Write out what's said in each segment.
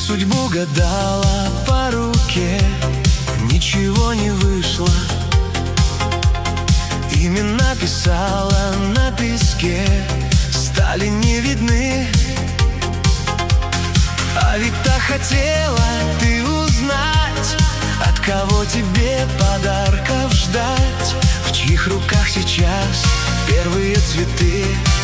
судьбу гадала по руке, ничего не вышло. Имена писала на песке, стали не видны. А ведь так хотела ты узнать, от кого тебе подарков ждать, в чьих руках сейчас первые цветы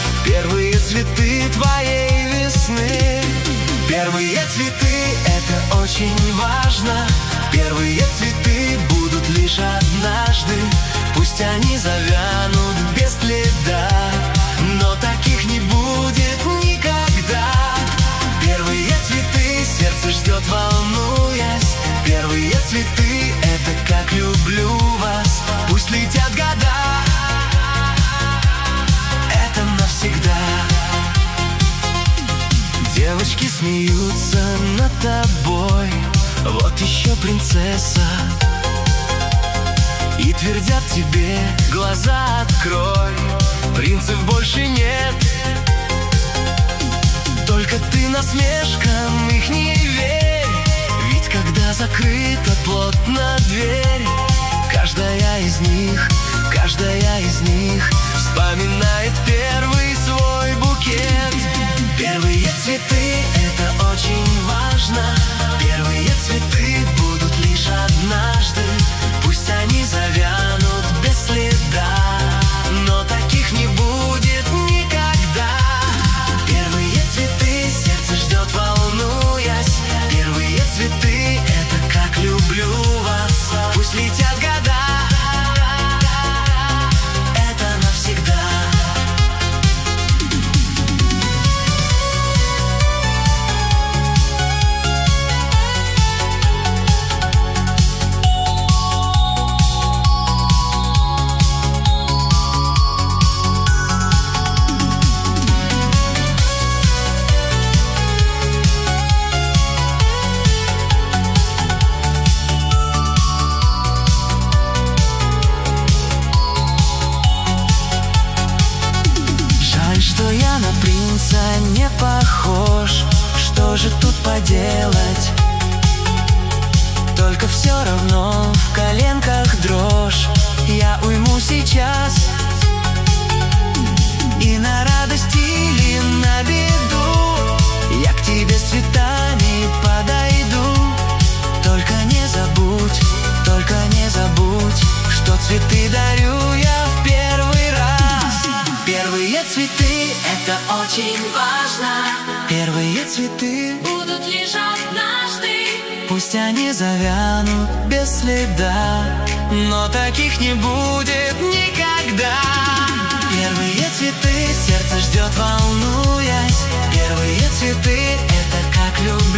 твоей весны. Первые цветы — это очень важно. Первые цветы будут лишь однажды. Пусть они завянут без следа, но таких не будет никогда. Первые цветы сердце ждет, волнуясь. Первые цветы — это как люблю вас. Пусть летят года, это навсегда. Девочки смеются над тобой, вот еще принцесса, и твердят тебе: глаза открой, принцев больше нет. Только ты насмешкам их не верь, ведь когда закрыта плотно дверь, каждая из них вспоминает первый свой букет. Первые цветы — это очень важно. Первые цветы будут лишь однажды. Пусть они завянут без следа, но таких не будет никогда. Первые цветы сердце ждет, волнуясь. Первые цветы — это как люблю вас. Пусть летят года, это навсегда. Что я на принца не похож, что же тут поделать? Только все равно в коленках дрожь. Я уйму сейчас и на радость или на беду я к тебе с цветами подойду. Только не забудь, что цветы дарю я в первый раз. Первые цветы — это очень важно. Первые цветы будут лишь однажды. пусть они завянут без следа, но таких не будет никогда. Первые цветы сердце ждет, волнуясь. Первые цветы — это как любовь.